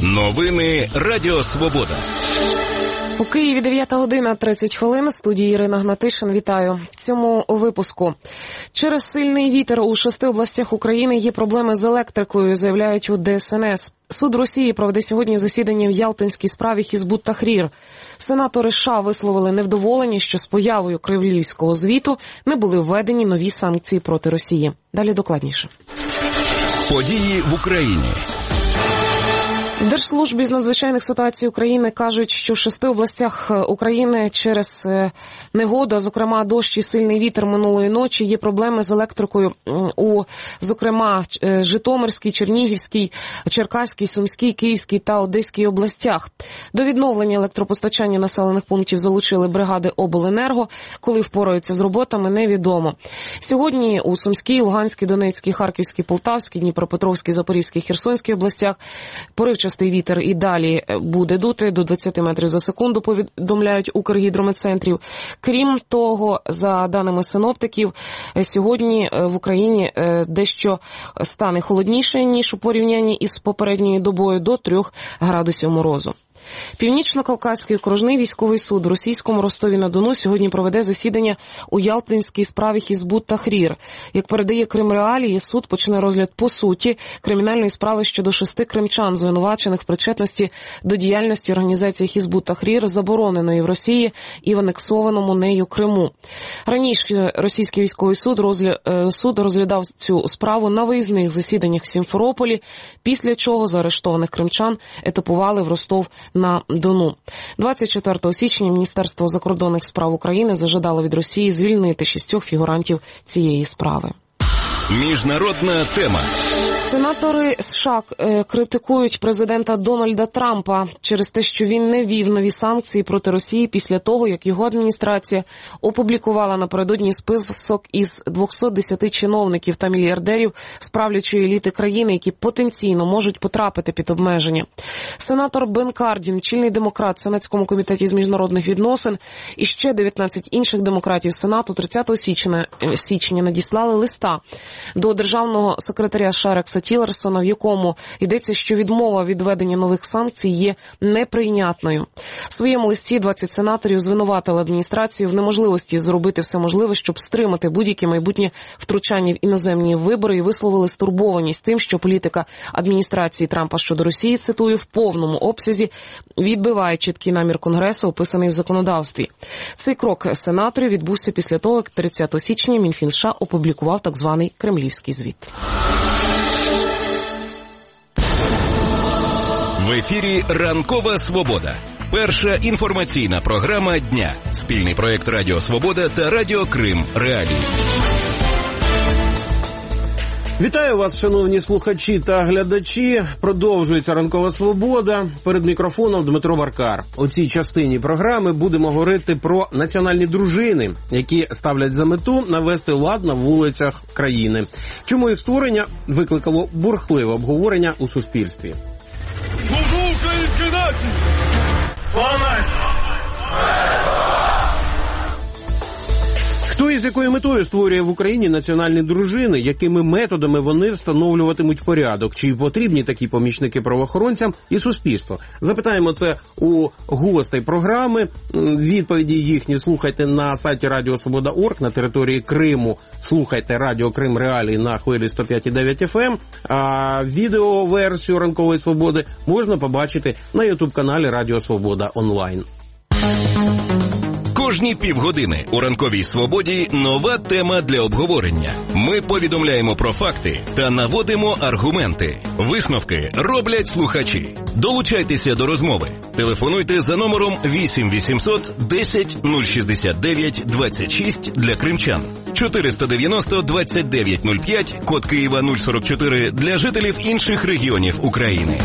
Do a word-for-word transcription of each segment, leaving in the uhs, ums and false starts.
Новини Радіо Свобода. У Києві дев'ята година тридцять хвилин. В студії Ірина Гнатишин. Вітаю. В цьому випуску. Через сильний вітер у шести областях України є проблеми з електрикою, заявляють у Де Ес Ен Ес. Суд Росії проведе сьогодні засідання в ялтинській справі Хізбут Тахрір. Сенатори США висловили невдоволення, що з появою кремлівського звіту не були введені нові санкції проти Росії. Далі докладніше. Події в Україні. В Держслужбі з надзвичайних ситуацій України кажуть, що в шести областях України через негоду, зокрема дощ і сильний вітер минулої ночі, є проблеми з електрикою у, зокрема, Житомирській, Чернігівській, Черкаській, Сумській, Київській та Одеській областях. До відновлення електропостачання населених пунктів залучили бригади Обленерго. Коли впораються з роботами, невідомо. Сьогодні у Сумській, Луганській, Донецькій, Харківській, Полтавській, Дніпропетровській, Запорізькій, Херсонській областях поривчасті вітер і далі буде дути до двадцяти метрів за секунду, повідомляють Укргідрометцентрів. Крім того, за даними синоптиків, сьогодні в Україні дещо стане холодніше, ніж у порівнянні із попередньою добою, до трьох градусів морозу. Північно-Кавказький окружний військовий суд в російському Ростові-на-Дону сьогодні проведе засідання у ялтинській справі Хізбут Тахрір. Як передає Крим Реалії, суд почне розгляд по суті кримінальної справи щодо шести кримчан, звинувачених в причетності до діяльності організації Хізбут Тахрір, забороненої в Росії і в анексованому нею Криму. Раніше російський військовий суд, розгля... суд розглядав цю справу на виїзних засіданнях в Сімферополі, після чого заарештованих кримчан етапували в Ростов на Дону. двадцять четвертого січня Міністерство закордонних справ України зажадало від Росії звільнити шістьох фігурантів цієї справи. Міжнародна тема. Сенатори США критикують президента Дональда Трампа через те, що він не ввів нові санкції проти Росії після того, як його адміністрація опублікувала напередодні список із двохсот десяти чиновників та мільярдерів з правлячої еліти країни, які потенційно можуть потрапити під обмеження. Сенатор Бен Кардін, чільний демократ в Сенатському комітеті з міжнародних відносин, і ще дев'ятнадцять інших демократів Сенату тридцятого січня надіслали листа до державного секретаря США Рекса Тіллерсона, в якому йдеться, що відмова від введення нових санкцій є неприйнятною. В своєму листі двадцять сенаторів звинуватили адміністрацію в неможливості зробити все можливе, щоб стримати будь-яке майбутнє втручання в іноземні вибори, і висловили стурбованість тим, що політика адміністрації Трампа щодо Росії, цитую, в повному обсязі відбиває чіткий намір Конгресу, описаний в законодавстві. Цей крок сенаторів відбувся після того, як тридцятого січня Мінфін США опублікував так званий кремлівський звіт. В ефірі «Ранкова Свобода». Перша інформаційна програма дня. Спільний проєкт Радіо Свобода та Радіо Крим Реалії. Вітаю вас, шановні слухачі та глядачі. Продовжується «Ранкова Свобода». Перед мікрофоном Дмитро Варкар. У цій частині програми будемо говорити про національні дружини, які ставлять за мету навести лад на вулицях країни. Чому їх створення викликало бурхливе обговорення у суспільстві. Служу українській нації! Слава нації! Хто і з якою метою створює в Україні національні дружини, якими методами вони встановлюватимуть порядок, чи потрібні такі помічники правоохоронцям і суспільству? Запитаємо це у гостей програми. Відповіді їхні слухайте на сайті радіо свобода крапка орг, на території Криму слухайте Радіо Крим Реалії на хвилі сто п'ять і дев'ять еф ем, а відеоверсію «Ранкової Свободи» можна побачити на ютуб-каналі Радіо Свобода онлайн. Кожні півгодини у «Ранковій Свободі» нова тема для обговорення. Ми повідомляємо про факти та наводимо аргументи. Висновки роблять слухачі. Долучайтеся до розмови. Телефонуйте за номером вісім вісімсот десять нуль шістдесят дев'ять двадцять шість для кримчан, чотириста дев'яносто двадцять дев'ять нуль п'ять, код Києва нуль сорок чотири для жителів інших регіонів України.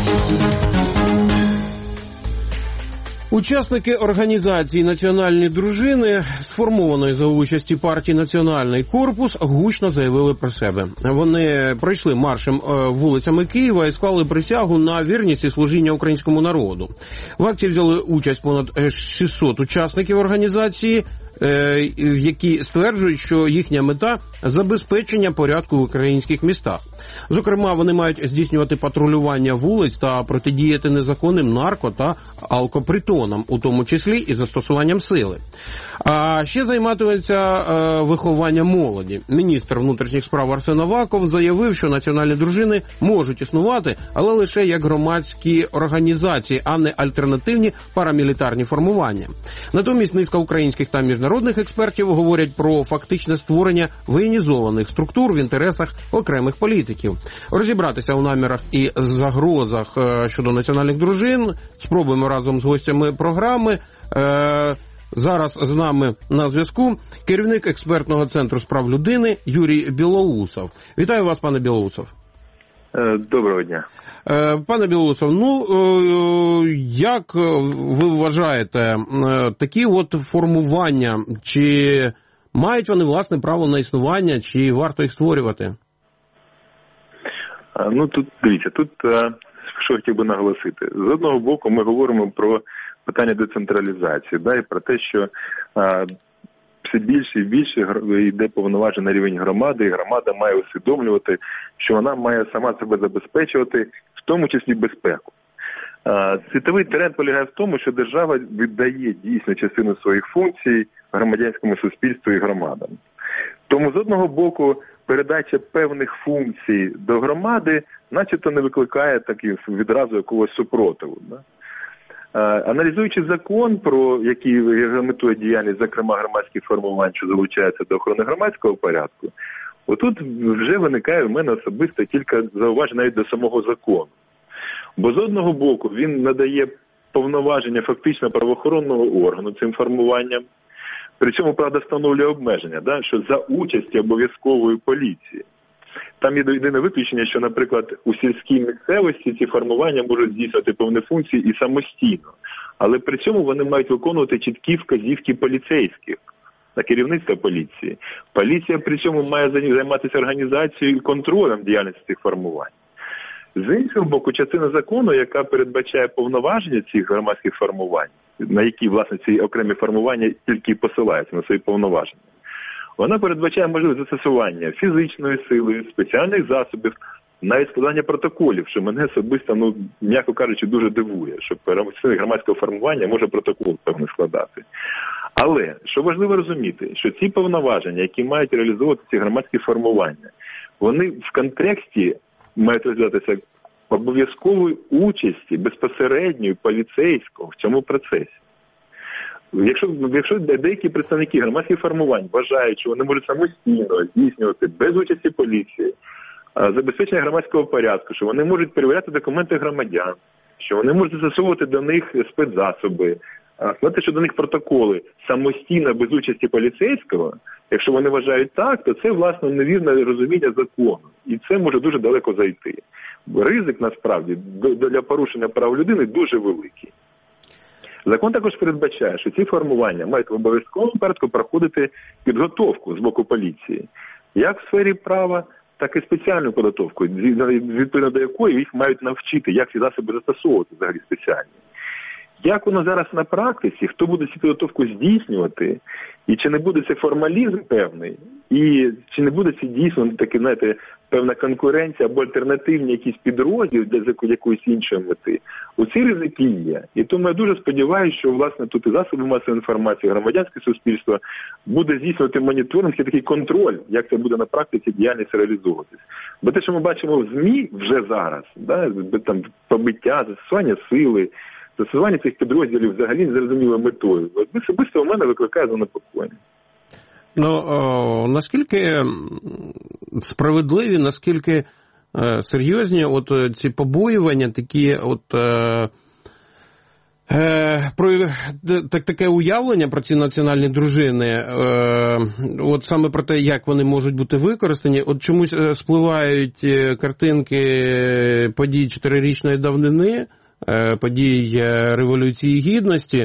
Учасники організації «Національні дружини», сформованої за участі партії «Національний корпус», гучно заявили про себе. Вони пройшли маршем вулицями Києва і склали присягу на вірність і служіння українському народу. В акції взяли участь понад шістсот учасників організації, які стверджують, що їхня мета забезпечення порядку в українських містах. Зокрема, вони мають здійснювати патрулювання вулиць та протидіяти незаконним нарко- та алкопритонам, у тому числі і застосуванням сили. А ще займатиметься е, вихованням молоді. Міністр внутрішніх справ Арсен Аваков заявив, що національні дружини можуть існувати, але лише як громадські організації, а не альтернативні парамілітарні формування. Натомість низка українських та міжнародних експертів говорять про фактичне створення воєнізованих структур в інтересах окремих політиків. Розібратися у намірах і загрозах щодо національних дружин спробуємо разом з гостями програми. Зараз з нами на зв'язку керівник експертного центру справ людини Юрій Білоусов. Вітаю вас, пане Білоусов. Доброго дня. Пане Білоусов, ну, як ви вважаєте, такі от формування, чи мають вони, власне, право на існування, чи варто їх створювати? Ну, тут, дивіться, тут, що хотів би наголосити. З одного боку, ми говоримо про питання децентралізації, да, і про те, що а, все більше і більше йде повноважень на рівень громади, і громада має усвідомлювати, що вона має сама себе забезпечувати, в тому числі безпеку. А, світовий тренд полягає в тому, що держава віддає дійсно частину своїх функцій громадянському суспільству і громадам. Тому з одного боку передача певних функцій до громади начебто не викликає таких відразу якогось супротиву. Да? Аналізуючи закон, про який регламентує діяльність, зокрема громадських формувань, що залучаються до охорони громадського порядку, отут вже виникає в мене особисто кілька зауважень навіть до самого закону. Бо з одного боку він надає повноваження фактично правоохоронного органу цим формуванням, причому, правда, встановлює обмеження, да, що за участі обов'язкової поліції. Там є єдине виключення, що, наприклад, у сільській місцевості ці формування можуть здійснювати певні функції і самостійно. Але при цьому вони мають виконувати чіткі вказівки поліцейських на керівництво поліції. Поліція при цьому має займатися організацією і контролем діяльності цих формувань. З іншого боку, частина закону, яка передбачає повноваження цих громадських формувань, на які, власне, ці окремі формування тільки посилаються на свої повноваження, вона передбачає можливість застосування фізичної сили, спеціальних засобів, навіть складання протоколів, що мене особисто, ну, м'яко кажучи, дуже дивує, що громадського формування може протокол певно складати. Але, що важливо розуміти, що ці повноваження, які мають реалізовувати ці громадські формування, вони в контексті мають розглядатися обов'язкової участі безпосередньої поліцейського в цьому процесі. Якщо, якщо деякі представники громадських формувань вважають, що вони можуть самостійно здійснювати без участі поліції забезпечення громадського порядку, що вони можуть перевіряти документи громадян, що вони можуть застосовувати до них спецзасоби, складати щодо них протоколи самостійно без участі поліцейського, якщо вони вважають так, то це, власне, невірне розуміння закону. І це може дуже далеко зайти. Бо ризик, насправді, для порушення прав людини дуже великий. Закон також передбачає, що ці формування мають в обов'язковому порядку проходити підготовку з боку поліції. Як в сфері права, так і спеціальну підготовку, відповідно до якої їх мають навчити, як ці засоби застосовувати взагалі спеціальні. Як воно зараз на практиці, хто буде цю підготовку здійснювати, і чи не буде це формалізм певний, і чи не буде це дійсно таки, знаєте, певна конкуренція або альтернативні якісь підрозділи для якоїсь іншої мети, оці ризики є. І тому я дуже сподіваюся, що, власне, тут і засоби масової інформації, громадянське суспільство буде здійснювати моніторинг і такий контроль, як це буде на практиці діяльність реалізовуватись. Бо те, що ми бачимо в ЗМІ вже зараз, да, там побиття, застосування сили, застосування цих підрозділів взагалі незрозумілою метою, особисто у мене викликає занепокоєння. Ну, о, наскільки справедливі, наскільки е, серйозні от ці побоювання, такі от е, е, про так, таке уявлення про ці національні дружини, е, от саме про те, як вони можуть бути використані, от чомусь спливають картинки подій чотирирічної давнини, е, подій Революції Гідності.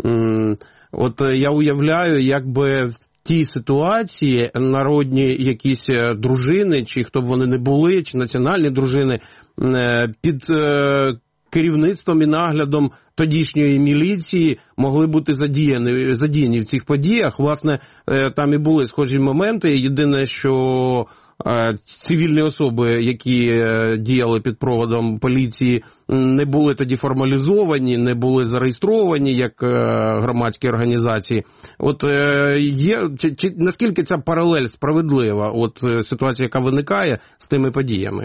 От я уявляю, якби в тій ситуації народні якісь дружини, чи хто б вони не були, чи національні дружини, під керівництвом і наглядом тодішньої міліції могли бути задіяні, задіяні в цих подіях. Власне, там і були схожі моменти. Єдине, що цивільні особи, які діяли під проводом поліції, не були тоді формалізовані, не були зареєстровані як громадські організації. От є, чи, чи наскільки ця паралель справедлива, от ситуація, яка виникає з тими подіями?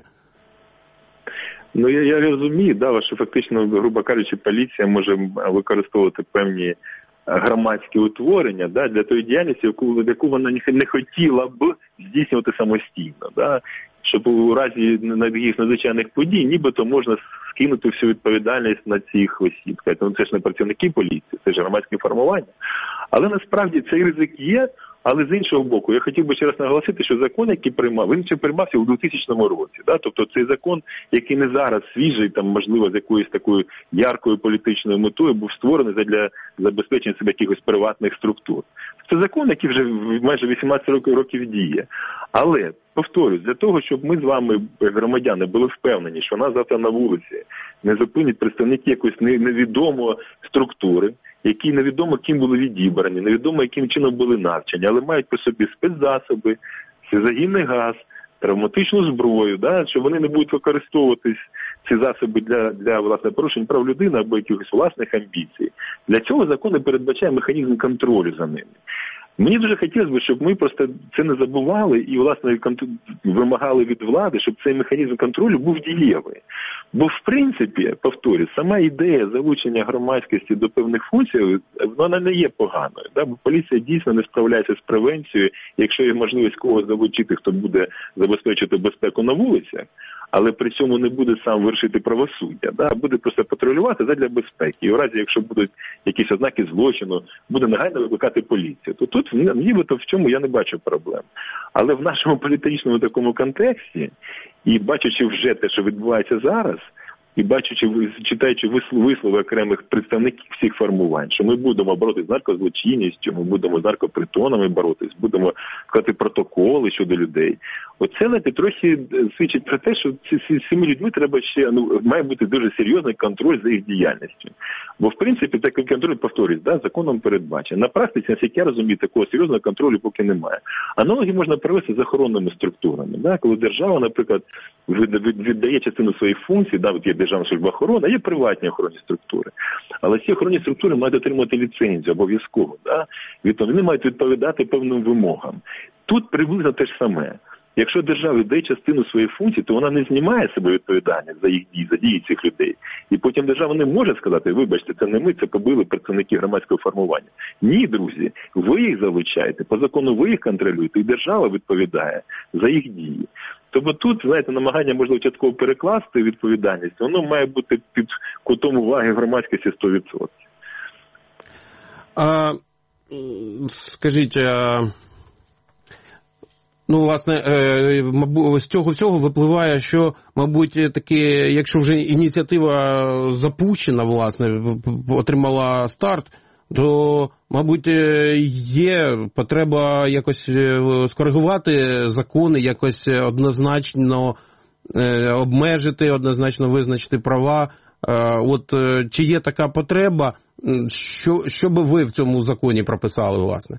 Ну, я, я розумію, да, що фактично, грубо кажучи, поліція може використовувати певні громадські утворення, да, для тої діяльності, яку, яку вона не хотіла б здійснювати самостійно. Да, щоб у разі таких надзвичайних подій нібито можна скинути всю відповідальність на цих осіб. Ну, це ж не працівники поліції, це ж громадське формування. Але насправді цей ризик є. Але з іншого боку, я хотів би ще раз наголосити, що закон, який приймав, він ще приймався у двохтисячному році. Да? Тобто цей закон, який не зараз свіжий, там, можливо, з якоюсь такою яркою політичною метою, був створений для забезпечення себе якихось приватних структур. Це закон, який вже майже вісімнадцять років діє. Але, повторюсь, для того, щоб ми з вами, громадяни, були впевнені, що нас завтра на вулиці не зупинять представники якоїсь невідомої структури, які невідомо ким були відібрані, невідомо яким чином були навчені, але мають по собі спецзасоби, сльозогінний газ, травматичну зброю, да, що вони не будуть використовуватись, ці засоби, для, для власне, порушень прав людини або якихось власних амбіцій. Для цього закон передбачає механізм контролю за ними. Мені дуже хотілося б, щоб ми просто це не забували і, власне, вимагали від влади, щоб цей механізм контролю був дієвий. Бо, в принципі, повторюю, сама ідея залучення громадськості до певних функцій, вона не є поганою. Да? Бо поліція дійсно не справляється з превенцією, якщо є можливість когось залучити, хто буде забезпечити безпеку на вулицях, але при цьому не буде сам вершити правосуддя, да? Буде просто патрулювати задля безпеки. І в разі, якщо будуть якісь ознаки злочину, буде негайно викликати поліцію. То тут, нібито, в чому я не бачу проблем. Але в нашому політичному такому контексті, і бачачи вже те, що відбувається зараз, і бачачи, читаючи вислови окремих представників всіх формувань, що ми будемо боротися з наркозлочинністю, ми будемо з наркопритонами боротись, будемо склати протоколи щодо людей. Оце, знаєте, трохи свідчить про те, що ці, цими людьми треба ще, ну, має бути дуже серйозний контроль за їх діяльністю. Бо, в принципі, такий контроль, повторюсь, да, законом передбачений. На практиці, наскільки я розумію, такого серйозного контролю поки немає. Аналоги можна провести з охоронними структурами. Да? Коли держава, наприклад, віддає частину своїх функцій, да, от є Державна служба охорони, а є приватні охоронні структури. Але ці охоронні структури мають отримати ліцензію обов'язково. Да? Вони мають відповідати певним вимогам. Тут приблизно те ж саме. Якщо держава віддає частину своїх функцій, то вона не знімає себе відповідальність за їх дії, за дії цих людей. І потім держава не може сказати, вибачте, це не ми, це побили представники громадського формування. Ні, друзі, ви їх залучаєте, по закону ви їх контролюєте, і держава відповідає за їх дії. Тобто тут, знаєте, намагання, можливо, частково перекласти відповідальність, воно має бути під кутом уваги громадськості сто відсотків. А, скажіть, а... Ну, власне, з цього всього випливає, що, мабуть, таки, якщо вже ініціатива запущена, власне, отримала старт, то, мабуть, є потреба якось скоригувати закони, якось однозначно обмежити, однозначно визначити права. От чи є така потреба, що, що би ви в цьому законі прописали, власне?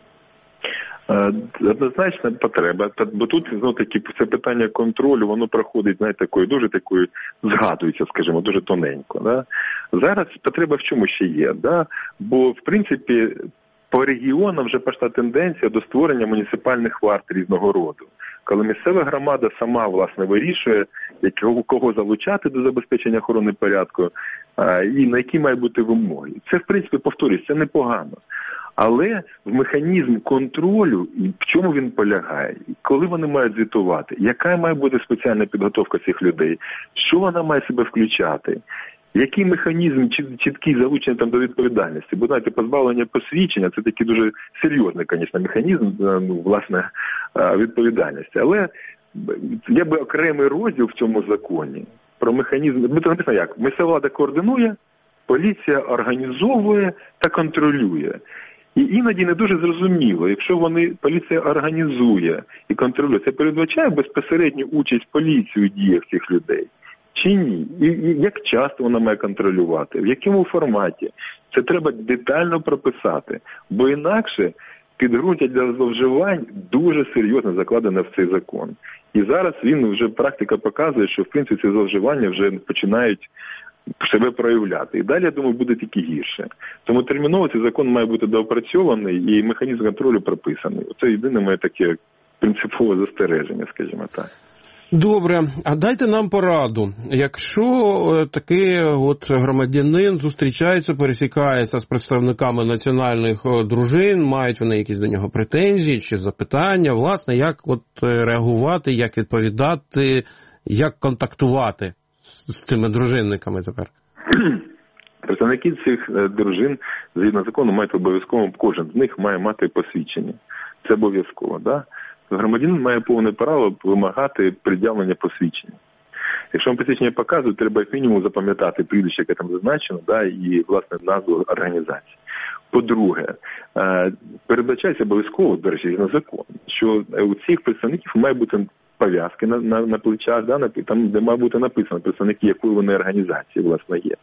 Однозначна потреба, бо тут, знов таки, це питання контролю, воно проходить, знаєте, такою, дуже такою, згадується, скажімо, дуже тоненько. Да? Зараз потреба в чому ще є, да? Бо, в принципі, по регіонам вже пішла тенденція до створення муніципальних варт різного роду. Коли місцева громада сама, власне, вирішує, якого, кого залучати до забезпечення охорони порядку, а, і на які мають бути вимоги. Це, в принципі, повторюсь, це непогано. Але в механізм контролю, в чому він полягає? Коли вони мають звітувати? Яка має бути спеціальна підготовка цих людей? Що вона має себе включати? Який механізм чіткий залучення там до відповідальності? Бо, знаєте, позбавлення посвідчення – це такий дуже серйозний, звісно, механізм, ну, власне, відповідальності. Але є би окремий розділ в цьому законі про механізм. Буде написано як? Місцева влада координує, поліція організовує та контролює. І іноді не дуже зрозуміло, якщо вони, поліція організує і контролює, це передбачає безпосередню участь поліції у діях цих людей? чи ні? І, і як часто вона має контролювати, в якому форматі? Це треба детально прописати, бо інакше підґрунтя для зловживань дуже серйозно закладене в цей закон. І зараз він вже, практика показує, що в принципі ці зловживання вже починають себе проявляти. І далі, я думаю, буде тільки гірше. Тому терміново цей закон має бути доопрацьований і механізм контролю прописаний. Це єдине моє таке принципове застереження, скажімо так. Добре, а дайте нам пораду. Якщо такий от громадянин зустрічається, пересікається з представниками національних дружин, мають вони якісь до нього претензії чи запитання, власне, як от реагувати, як відповідати, як контактувати з цими дружинниками тепер? Представники цих дружин, згідно закону, мають обов'язково, кожен з них має мати посвідчення. Це обов'язково, да? Громадянин має повне право вимагати пред'явлення посвідчення. Якщо вам посвідчення показують, треба як мінімум запам'ятати прізвище, яке там зазначено, да, і, власне, назву організації. По-друге, передбачається обов'язково, до речі, на закон, що у цих представників має бути пов'язки на, на, на плечах, да, на, там, де має бути написано представники, якої вони організації, власне, є.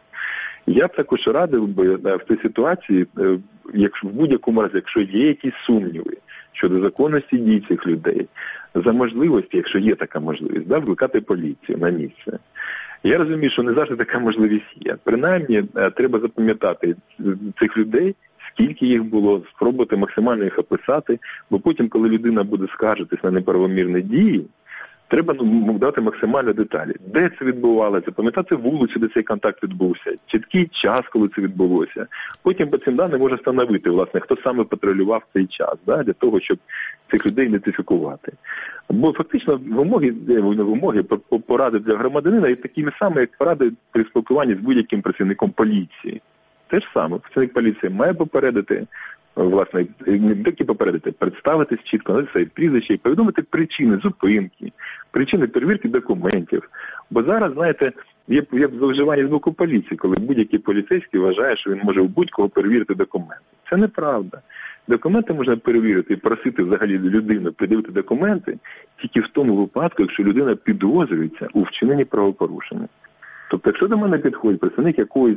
Я б також радив би в цій ситуації, якщо в будь-якому разі, якщо є якісь сумніви щодо законності дій цих людей, за можливості, якщо є така можливість, да, викликати поліцію на місце. Я розумію, що не завжди така можливість є. Принаймні, треба запам'ятати цих людей, скільки їх було, спробувати максимально їх описати, бо потім, коли людина буде скаржитись на неправомірні дії, треба ну, дати максимально деталі. Де це відбувалося, пам'ятати вулицю, де цей контакт відбувся, чіткий час, коли це відбулося. Потім по цим даним може встановити, власне, хто саме патрулював цей час, да, для того, щоб цих людей ідентифікувати. Бо фактично вимоги, вимоги поради для громадянина є такими самими, як поради при спілкуванні з будь-яким працівником поліції. Те ж саме, працівник поліції має попередити, власне, не тільки попередити, представитись чітко, на своє прізвище і повідомити причини зупинки, причини перевірки документів. Бо зараз, знаєте, є, є зловживання з боку поліції, коли будь-який поліцейський вважає, що він може у будь-кого перевірити документи. Це неправда. Документи можна перевірити і просити взагалі людину придивити документи тільки в тому випадку, якщо людина підозрюється у вчиненні правопорушення. Тобто, якщо до мене підходить представник якоїсь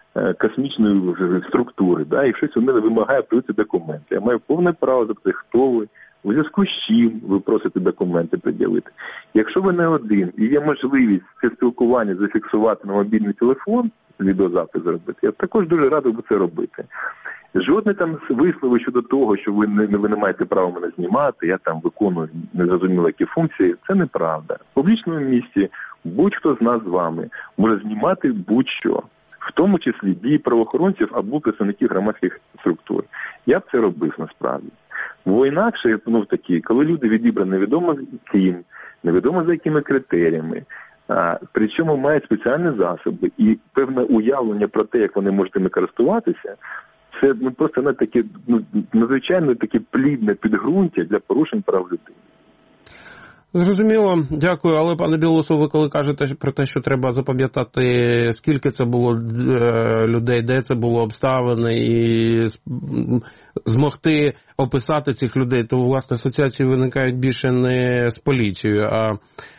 космічної структури, да, і щось у мене вимагає придивити документи, я маю повне право запитати, хто ви, у зв'язку з чим ви просите документи пред'явити. Якщо ви не один і є можливість це спілкування зафіксувати на мобільний телефон, відеозапис зробити, я також дуже радий би це робити. Жодне там вислови щодо того, що ви не, ви не маєте права мене знімати, я там виконую незрозуміло які функції, це неправда. В публічному місці будь-хто з нас з вами може знімати будь-що, в тому числі дії правоохоронців або представників громадських структур. Я б це робив насправді. Бо інакше, ну такі, коли люди відібрані невідомо ким, невідомо за якими критеріями, а, причому мають спеціальні засоби і певне уявлення про те, як вони можуть ними користуватися, це ну, просто не таке, ну, надзвичайно таке плідне підґрунтя для порушень прав людини. Зрозуміло, дякую. Але, пане Білоусов, ви коли кажете про те, що треба запам'ятати, скільки це було людей, де це було обставини, і змогти описати цих людей, то, власне, асоціації виникають більше не з поліцією, а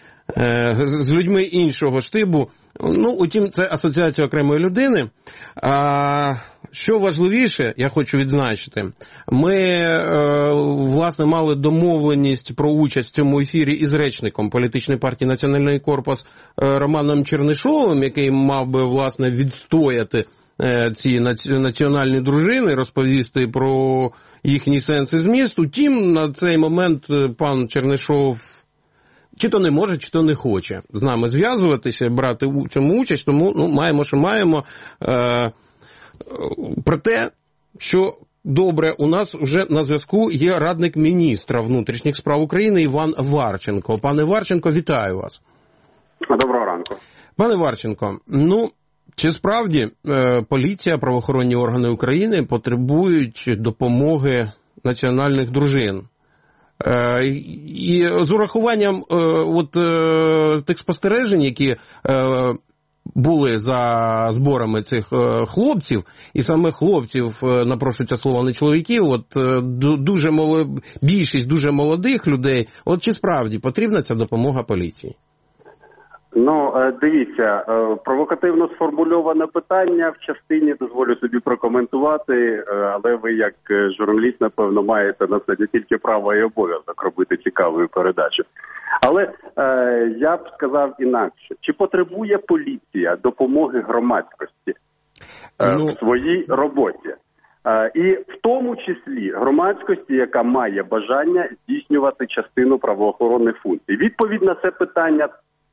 з людьми іншого штибу. Ну, утім, це асоціація окремої людини. А що важливіше, я хочу відзначити, ми, власне, мали домовленість про участь в цьому ефірі із речником політичної партії «Національний корпус» Романом Чернишовим, який мав би, власне, відстояти ці національні дружини, розповісти про їхній сенс і зміст. Утім, на цей момент пан Чернишов чи то не може, чи то не хоче з нами зв'язуватися, брати у цьому участь, тому ну, маємо, що маємо. Е, про те, що добре, у нас вже на зв'язку є радник міністра внутрішніх справ України Іван Варченко. Пане Варченко, вітаю вас. Доброго ранку. Пане Варченко, ну, чи справді е, поліція, правоохоронні органи України потребують допомоги національних дружин? Е, і з урахуванням е, от, е, тих спостережень, які е, були за зборами цих е, хлопців, і саме хлопців, е, напрошується слово, не чоловіків, от е, дуже молод... більшість дуже молодих людей, от чи справді потрібна ця допомога поліції? Ну, дивіться, провокативно сформульоване питання в частині, дозволю собі прокоментувати, але ви як журналіст, напевно, маєте на це не тільки право і обов'язок робити цікаву передачу. Але е, я б сказав інакше, чи потребує поліція допомоги громадськості е, ну... в своїй роботі? Е, і в тому числі громадськості, яка має бажання здійснювати частину правоохоронних функцій. Відповідь на це питання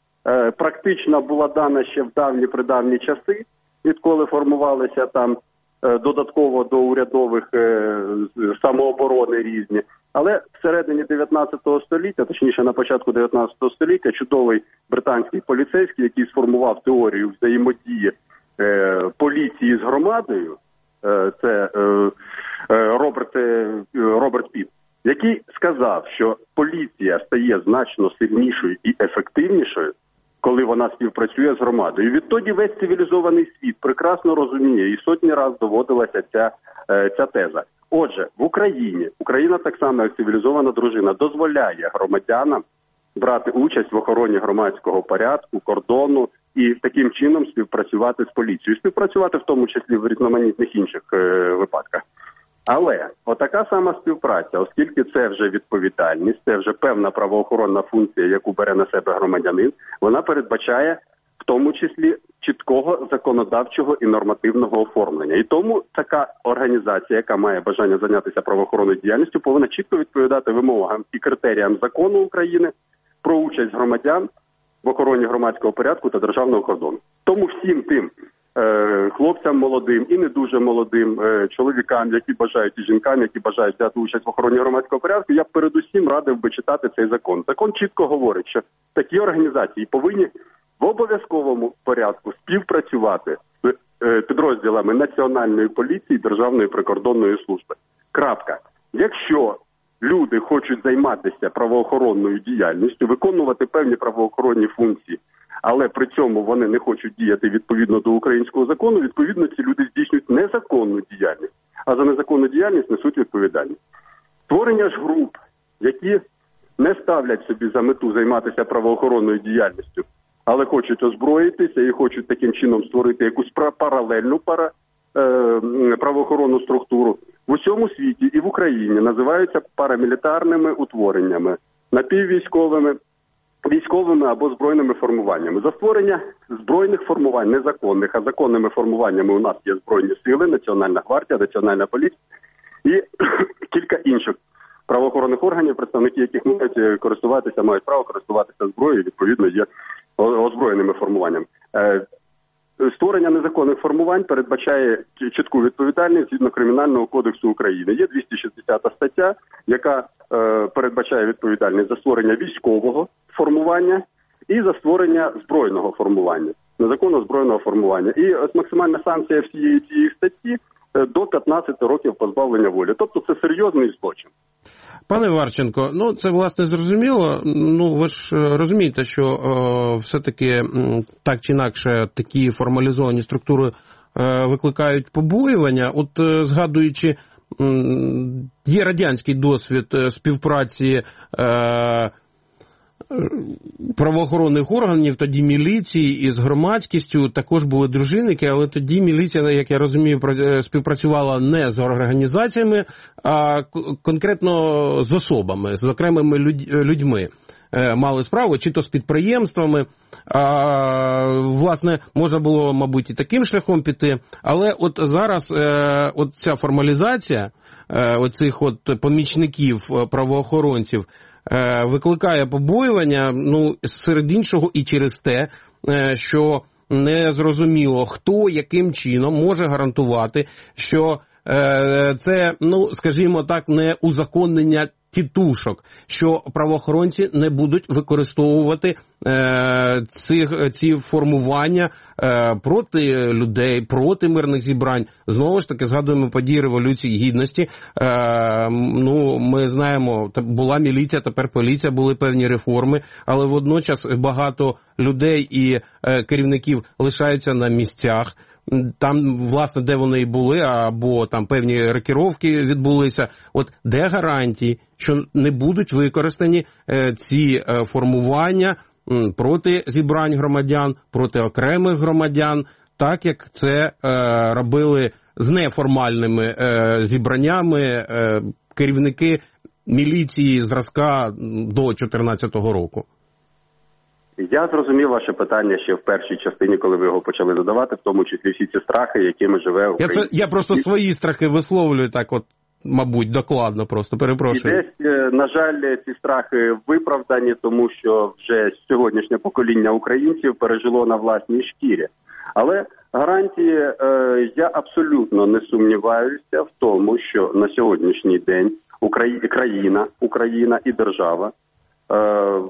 е, практично була дана ще в давні-придавні часи, відколи формувалися там е, додатково до урядових е, самооборони різні. Але всередині дев'ятнадцятого століття, точніше на початку дев'ятнадцятого століття, чудовий британський поліцейський, який сформував теорію взаємодії е, поліції з громадою, е, це е, е, Роберт, е, Роберт Піт, який сказав, що поліція стає значно сильнішою і ефективнішою, коли вона співпрацює з громадою. І відтоді весь цивілізований світ прекрасно розуміє, і сотні разів доводилася ця, е, ця теза. Отже, в Україні, Україна так само, як цивілізована дружина, дозволяє громадянам брати участь в охороні громадського порядку, кордону і таким чином співпрацювати з поліцією. Співпрацювати в тому числі в різноманітних інших е, випадках. Але отака сама співпраця, оскільки це вже відповідальність, це вже певна правоохоронна функція, яку бере на себе громадянин, вона передбачає в тому числі чіткого законодавчого і нормативного оформлення. І тому така організація, яка має бажання зайнятися правоохоронною діяльністю, повинна чітко відповідати вимогам і критеріям закону України про участь громадян в охороні громадського порядку та державного кордону. Тому всім тим е, хлопцям молодим і не дуже молодим, е, чоловікам, які бажають, і жінкам, які бажають взяти участь в охороні громадського порядку, я передусім радив би читати цей закон. Закон чітко говорить, що такі організації повинні в обов'язковому порядку співпрацювати з е, підрозділами Національної поліції, Державної прикордонної служби. Крапка. Якщо люди хочуть займатися правоохоронною діяльністю, виконувати певні правоохоронні функції, але при цьому вони не хочуть діяти відповідно до українського закону, відповідно ці люди здійснюють незаконну діяльність, а за незаконну діяльність несуть відповідальність. Створення ж груп, які не ставлять собі за мету займатися правоохоронною діяльністю, але хочуть озброїтися і хочуть таким чином створити якусь паралельну пара, е, правоохоронну структуру, в усьому світі і в Україні називаються парамілітарними утвореннями, напіввійськовими, військовими або збройними формуваннями. За створення збройних формувань, незаконних, а законними формуваннями у нас є Збройні сили, Національна гвардія, Національна поліція і кілька інших правоохоронних органів, представники яких мають користуватися, мають право користуватися зброєю, відповідно є озброєними формуваннями. Створення незаконних формувань передбачає чітку відповідальність згідно Кримінального кодексу України. Є двісті шістдесята стаття, яка е, передбачає відповідальність за створення військового формування і за створення збройного формування, незаконного збройного формування. І от максимальна санкція всієї цієї статті е, до п'ятнадцяти років позбавлення волі. Тобто це серйозний злочин. Пане Варченко, ну це власне зрозуміло. Ну ви ж розумієте, що е, все-таки так чи інакше такі формалізовані структури е, викликають побоювання. От е, згадуючи, е, є радянський досвід співпраці е, правоохоронних органів, тоді міліції із громадськістю, також були дружинники, але тоді міліція, як я розумію, співпрацювала не з організаціями, а конкретно з особами, з окремими людьми. Мали справу, чи то з підприємствами, а, власне, можна було, мабуть, і таким шляхом піти, але от зараз е, от ця формалізація е, оцих от помічників правоохоронців е, викликає побоювання, ну, серед іншого і через те, е, що не зрозуміло, хто яким чином може гарантувати, що е, це, ну, скажімо так, не узаконення тітушок, що правоохоронці не будуть використовувати е, цих, ці формування е, проти людей, проти мирних зібрань. Знову ж таки, згадуємо події Революції Гідності. Е, ну, ми знаємо, була міліція, тепер поліція, були певні реформи, але водночас багато людей і е, керівників лишаються на місцях. Там, власне, де вони і були, або там певні рокіровки відбулися. От де гарантії, що не будуть використані е, ці е, формування проти зібрань громадян, проти окремих громадян, так як це е, робили з неформальними е, зібраннями е, керівники міліції зразка до чотирнадцятого року. Я зрозумів ваше питання ще в першій частині, коли ви його почали задавати, в тому числі всі ці страхи, якими живе Україна. Я, це, я просто свої страхи висловлюю так от, мабуть, докладно просто, перепрошую. І десь, на жаль, ці страхи виправдані, тому що вже сьогоднішнє покоління українців пережило на власній шкірі. Але гарантії, е, я абсолютно не сумніваюся в тому, що на сьогоднішній день Украї... країна, Україна і держава е, е,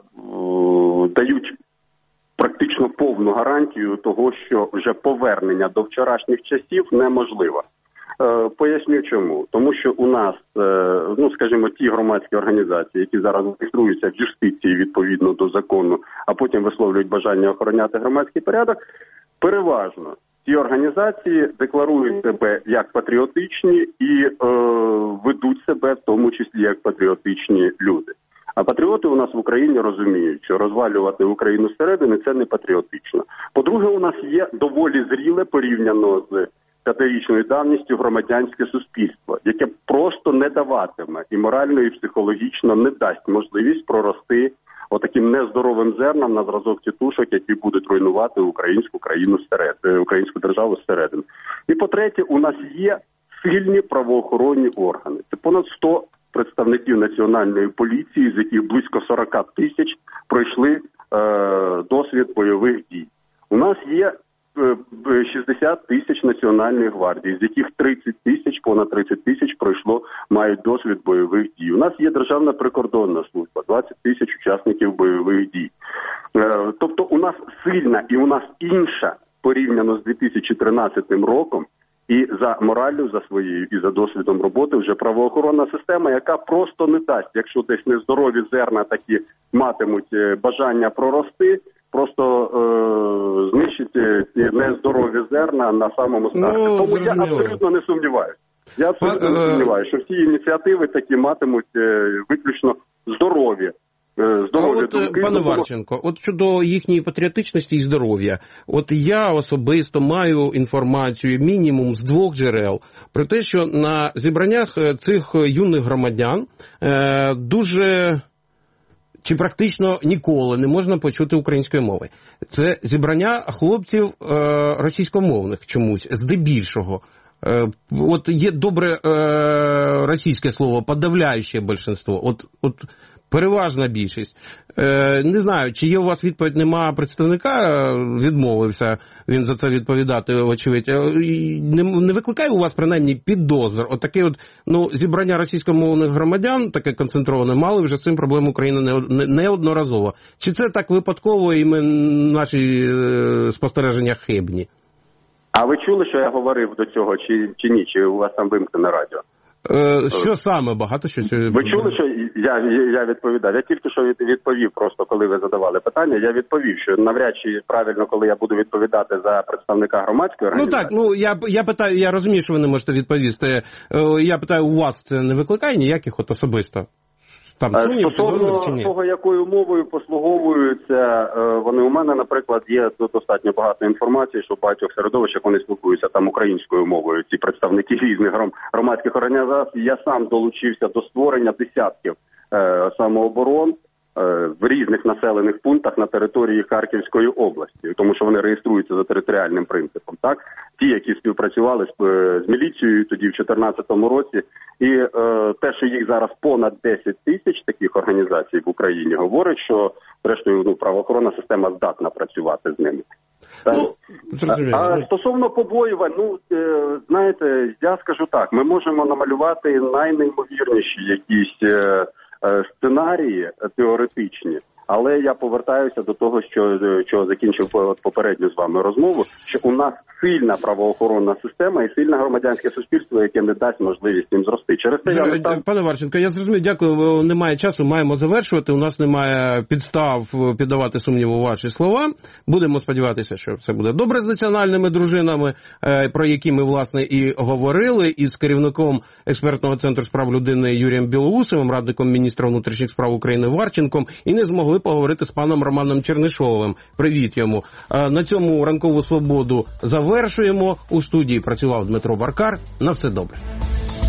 дають практично повну гарантію того, що вже повернення до вчорашніх часів неможливо. Е, поясню чому. Тому що у нас, е, ну скажімо, ті громадські організації, які зараз реєструються в юстиції відповідно до закону, а потім висловлюють бажання охороняти громадський порядок, переважно ці організації декларують себе як патріотичні і е, ведуть себе в тому числі як патріотичні люди. А патріоти у нас в Україні розуміють, що розвалювати Україну зсередини – це не патріотично. По-друге, у нас є доволі зріле порівняно з п'ятирічною давністю громадянське суспільство, яке просто не даватиме і морально, і психологічно не дасть можливість прорости отаким нездоровим зерном на зразок тітушок, які будуть руйнувати українську країну зсередини, українську державу зсередини. І по-третє, у нас є сильні правоохоронні органи. Це понад сто представників національної поліції, з яких близько сорок тисяч пройшли е, досвід бойових дій. У нас є шістдесят тисяч Національної гвардії, з яких тридцять тисяч, понад тридцять тисяч пройшло, мають досвід бойових дій. У нас є Державна прикордонна служба, двадцять тисяч учасників бойових дій. Тобто у нас сильна і у нас інша, порівняно з дві тисячі тринадцятим роком, і за мораллю, за своєю, і за досвідом роботи вже правоохоронна система, яка просто не дасть, якщо десь нездорові зерна такі матимуть бажання прорости, просто е, знищити ці нездорові зерна на самому старті. Ну, Тому зрозуміло. я абсолютно не сумніваюся. Я абсолютно не Па- сумніваюся, що всі ініціативи такі матимуть е, виключно здорові. А от, думки, пане Варченко, от щодо їхньої патріотичності і здоров'я, от я особисто маю інформацію мінімум з двох джерел про те, що на зібраннях цих юних громадян е, дуже чи практично ніколи не можна почути української мови. Це зібрання хлопців е, російськомовних чомусь, здебільшого. Е, от є добре е, російське слово «подавляюче більшинство». От, от переважна більшість. Е, не знаю, чи є у вас відповідь, нема представника, відмовився він за це відповідати, очевидь. Не, не викликає у вас, принаймні, підозр? От таке от, ну, зібрання російськомовних громадян, таке концентроване, мали вже з цим проблем України неодноразово. Не, не чи це так випадково і ми, наші е, спостереження хибні? А ви чули, що я говорив до цього, чи, чи ні? Чи у вас там вимкнене радіо? Е, що саме? Багато що? Ви чули, що я, я відповідав? Я тільки що відповів просто, коли ви задавали питання, я відповів, що навряд чи правильно, коли я буду відповідати за представника громадської організації. Ну так, ну я, я питаю, я розумію, що ви не можете відповісти. Е, я питаю, у вас це не викликає ніяких от особисто? Там сумнів, підозрів чи ні? Того, якою мовою послуговуються, вони у мене, наприклад, є достатньо багато інформації, що в багатьох середовищах вони спілкуються там українською мовою, ці представники різних громадських організацій. Я сам долучився до створення десятків е, самооборон е, в різних населених пунктах на території Харківської області, тому що вони реєструються за територіальним принципом. Так, ті, які співпрацювали з, з міліцією тоді в дві тисячі чотирнадцятому році, і е, те, що їх зараз понад десять тисяч таких організацій в Україні, говорить, що зрештою ну, правоохоронна система здатна працювати з ними. Ну, а, а стосовно побоювань, ну е, знаєте, я скажу так: ми можемо намалювати найнеймовірніші якісь е, е, сценарії теоретичні. Але я повертаюся до того, що, що закінчив попередню з вами розмову, що у нас сильна правоохоронна система і сильне громадянське суспільство, яке не дасть можливість їм зрости. Через це я став... Пане Варченко, я зрозумів, дякую, немає часу, маємо завершувати, у нас немає підстав піддавати сумніву ваші слова. Будемо сподіватися, що все буде добре з національними дружинами, про які ми, власне, і говорили, і з керівником експертного центру з прав людини Юрієм Білоусовим, радником міністра внутрішніх справ України Варченком, і не змогли ми поговорити з паном Романом Чернишовим. Привіт йому. На цьому ранкову свободу завершуємо. У студії працював Дмитро Баркар. На все добре.